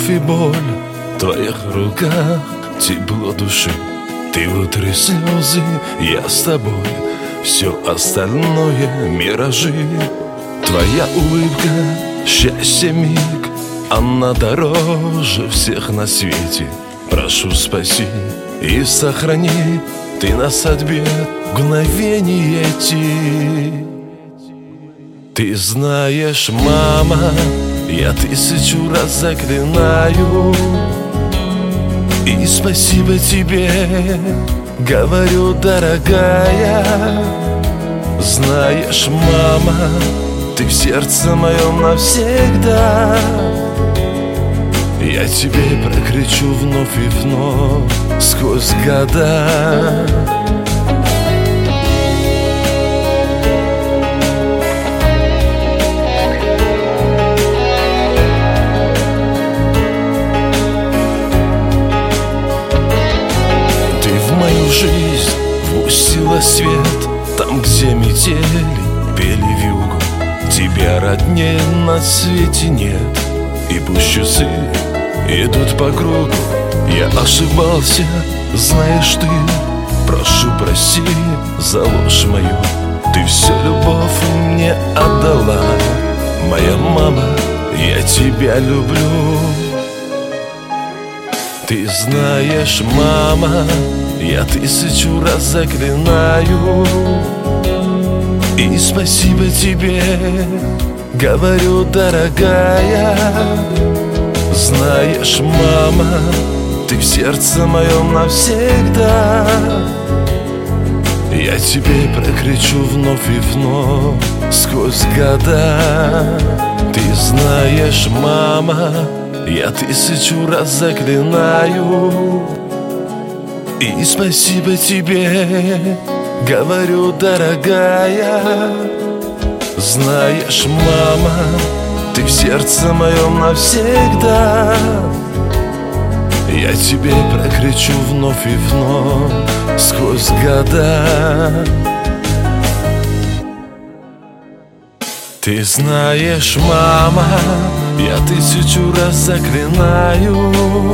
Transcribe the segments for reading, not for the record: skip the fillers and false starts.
и боль в твоих руках, тепло души. Ты вытри слезы, я с тобой. Все остальное миражи. Твоя улыбка, счастье миг, она дороже всех на свете. Прошу, спаси и сохрани ты нас от бед, мгновения эти. Ты знаешь, мама, я 1000 раз заклинаю, и спасибо тебе говорю, дорогая. Знаешь, мама, ты в сердце моем навсегда. Я тебе прокричу вновь и вновь сквозь года. Ты в мою жизнь впустила свет, там, где метели пели вьюгу. Тебя роднее на свете нет, и пусть часы идут по кругу. Я ошибался, знаешь ты, прошу, прости за ложь мою. Ты всю любовь мне отдала, моя мама, я тебя люблю. Ты знаешь, мама, я 1000 раз заклинаю, и спасибо тебе говорю, дорогая. Знаешь, мама, ты в сердце моем навсегда. Я тебе прокричу вновь и вновь сквозь года. Ты знаешь, мама, я 1000 раз заклинаю, и спасибо тебе говорю, дорогая. Знаешь, мама, ты в сердце моем навсегда. Я тебе прокричу вновь и вновь сквозь года. Ты знаешь, мама, я 1000 раз заклинаю,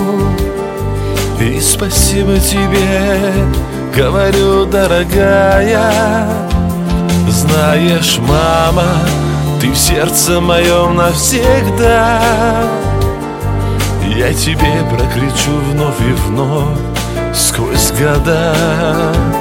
и спасибо тебе говорю, дорогая. Знаешь, мама, ты в сердце моем навсегда. Я тебе прокричу вновь и вновь сквозь года.